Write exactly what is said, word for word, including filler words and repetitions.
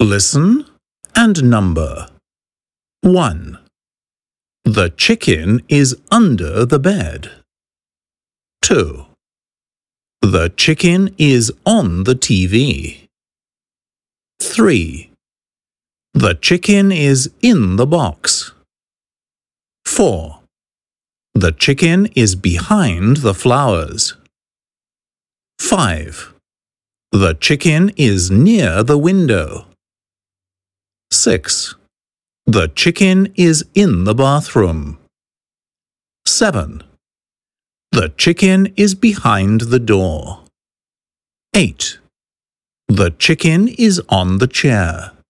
Listen and number. one. The chicken is under the bed. two. The chicken is on the T V. three. The chicken is in the box. four. The chicken is behind the flowers. five. The chicken is near the window. six. The chicken is in the bathroom. seven. The chicken is behind the door. eight. The chicken is on the chair.